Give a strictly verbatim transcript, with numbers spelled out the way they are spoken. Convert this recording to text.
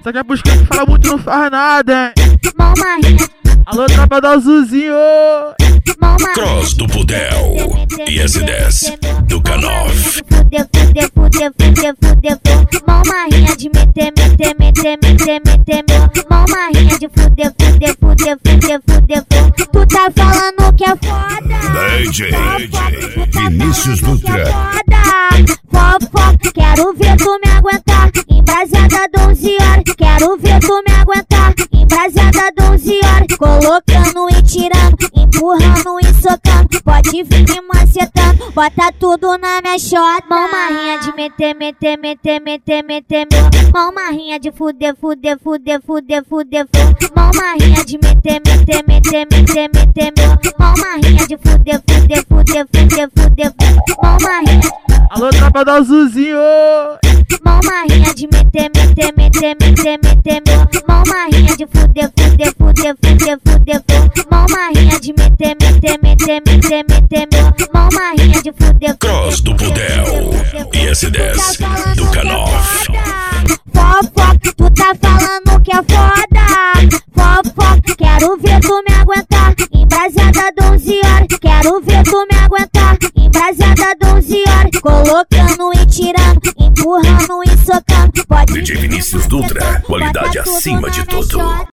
Só que é pros que fala muito não faz nada, hein? Mão marrinha. Alô, tropa do Azulzinho. Mão marrinha. Cross do Budel e S dez do K nove. Fuder, fuder, fuder, fuder, fuder, fuder. Mão marrinha de meter, meter, meter, meter, meter, meu. Mão marrinha de fuder, fuder, fuder, fuder, fuder, fuder. Tu tá falando que é foda. D J Vinícius Dutra. Fofoca, quero ver tu me aguentar. Embrasada doze horas. Quero ver tu me aguentar. Embrasada doze horas. Colocando e tirando, empurrando e socando. Pode vir me macetando, bota tudo na minha xota. Mão marrinha de meter, meter, meter, meter, meter, meu. Mão marrinha de fuder, fuder, fuder, fuder, fuder, fuder. Mão marrinha de meter, meter, meter, meter, meter, meu. Mão marrinha de fuder, fuder, fuder, fuder, fuder, fuder. Mão marrinha. Alô, tropa do Azulzinho. Mão marrinha de meter, meter, meter, meter, meter, meu. Mão marrinha de fuder, fuder, fuder, fuder, fuder, fuder. Mão marrinha de meter, meter, meter, meter, meter, meu. Mão marrinha de fuder. Cross do Budel e S dez do K nove. Fofoca, tu tá falando que é foda. Fofoca, quero ver tu me aguentar. Embrasada doze horas. Quero ver tu me aguentar. Embrasada doze horas. Colocando e tirando, empurrando e socando. Pode D J Vinícius Dutra, qualidade acima de tudo.